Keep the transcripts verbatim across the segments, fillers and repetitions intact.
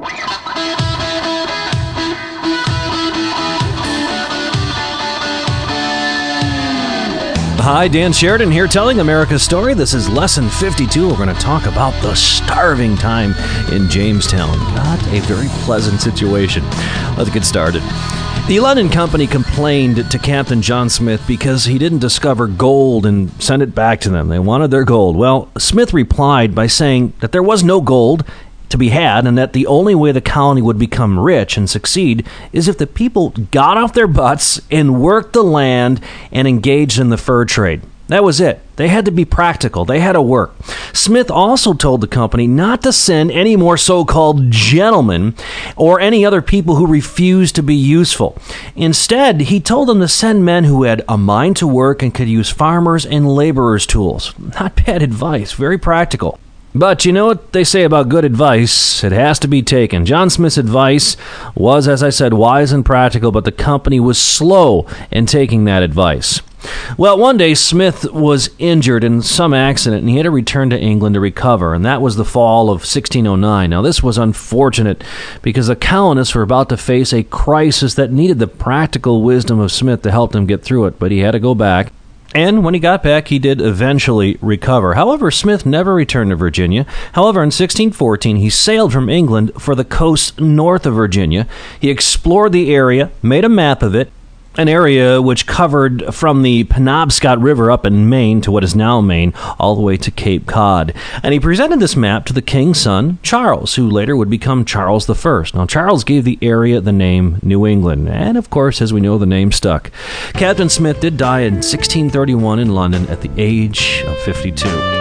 Hi, Dan Sheridan here telling America's story. This is Lesson fifty-two. We're going to talk about the starving time in Jamestown. Not a very pleasant situation. Let's get started. The London Company complained to Captain John Smith because he didn't discover gold and send it back to them. They wanted their gold. Well, Smith replied by saying that there was no gold to be had, and that the only way the colony would become rich and succeed is if the people got off their butts and worked the land and engaged in the fur trade. That was it. They had to be practical. They had to work. Smith also told the company not to send any more so-called gentlemen or any other people who refused to be useful. Instead, he told them to send men who had a mind to work and could use farmers' and laborers' tools. Not bad advice. Very practical. But you know what they say about good advice? It has to be taken. John Smith's advice was, as I said, wise and practical, but the company was slow in taking that advice. Well, one day Smith was injured in some accident, and he had to return to England to recover, and that was the fall of sixteen oh nine. Now, this was unfortunate because the colonists were about to face a crisis that needed the practical wisdom of Smith to help them get through it, but he had to go back. And when he got back, he did eventually recover. However, Smith never returned to Virginia. However, in sixteen fourteen, he sailed from England for the coast north of Virginia. He explored the area, made a map of it, an area which covered from the Penobscot River up in Maine to what is now Maine, all the way to Cape Cod. And he presented this map to the king's son, Charles, who later would become Charles the First. Now, Charles gave the area the name New England, and of course, as we know, the name stuck. Captain Smith did die in sixteen thirty-one in London at the age of fifty-two.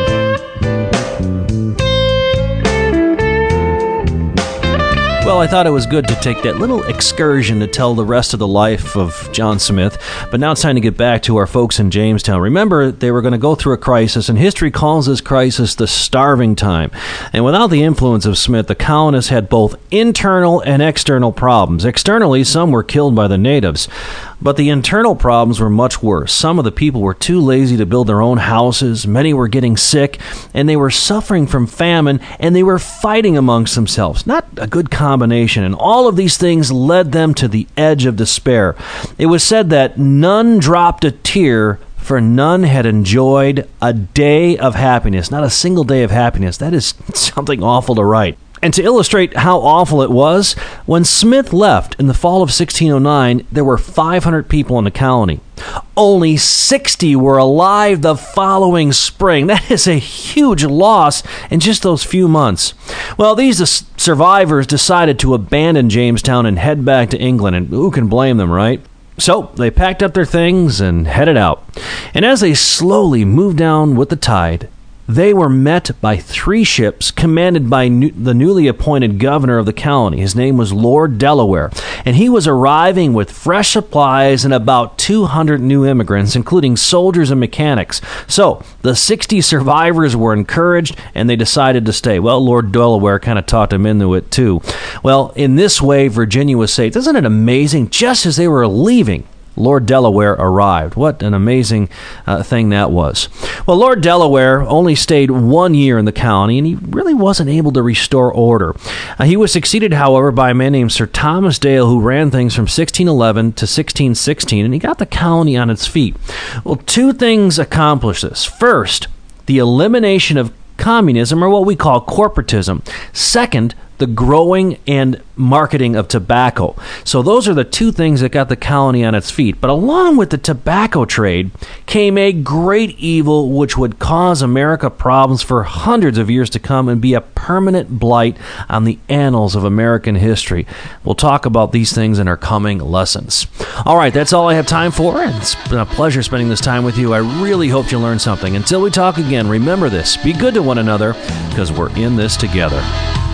Well, I thought it was good to take that little excursion to tell the rest of the life of John Smith, but now it's time to get back to our folks in Jamestown. Remember, they were going to go through a crisis, and history calls this crisis the starving time. And without the influence of Smith, the colonists had both internal and external problems. Externally, some were killed by the natives, but the internal problems were much worse. Some of the people were too lazy to build their own houses, many were getting sick, and they were suffering from famine, and they were fighting amongst themselves. Not a good combination. Combination, and all of these things led them to the edge of despair. It was said that none dropped a tear, for none had enjoyed a day of happiness. Not a single day of happiness. That is something awful to write. And to illustrate how awful it was, when Smith left in the fall of sixteen oh nine, there were five hundred people in the colony. Only sixty were alive the following spring. That is a huge loss in just those few months. Well, these survivors decided to abandon Jamestown and head back to England, and who can blame them, right? So they packed up their things and headed out. And as they slowly moved down with the tide, they were met by three ships commanded by new, the newly appointed governor of the colony. His name was Lord Delaware, and he was arriving with fresh supplies and about two hundred new immigrants, including soldiers and mechanics. So the sixty survivors were encouraged, and they decided to stay. Well, Lord Delaware kind of talked them into it, too. Well, in this way, Virginia was saved. Isn't it amazing? Just as they were leaving, Lord Delaware arrived. What an amazing uh, thing that was. Well, Lord Delaware only stayed one year in the colony, and he really wasn't able to restore order. Uh, he was succeeded, however, by a man named Sir Thomas Dale, who ran things from sixteen eleven to sixteen sixteen, and he got the colony on its feet. Well, two things accomplished this. First, the elimination of communism, or what we call corporatism. Second, the growing and marketing of tobacco. So those are the two things that got the colony on its feet. But along with the tobacco trade came a great evil which would cause America problems for hundreds of years to come and be a permanent blight on the annals of American history. We'll talk about these things in our coming lessons. All right, that's all I have time for. It's been a pleasure spending this time with you. I really hope you learned something. Until we talk again, remember this. Be good to one another, because we're in this together.